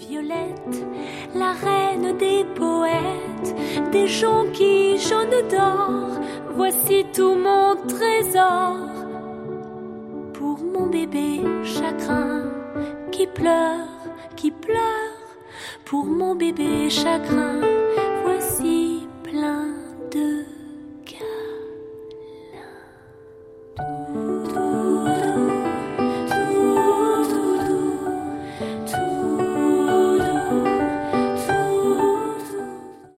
Violette, la reine des poètes, des jonquilles jaunes d'or, voici tout mon trésor. Pour mon bébé chagrin qui pleure, pour mon bébé chagrin, voici plein de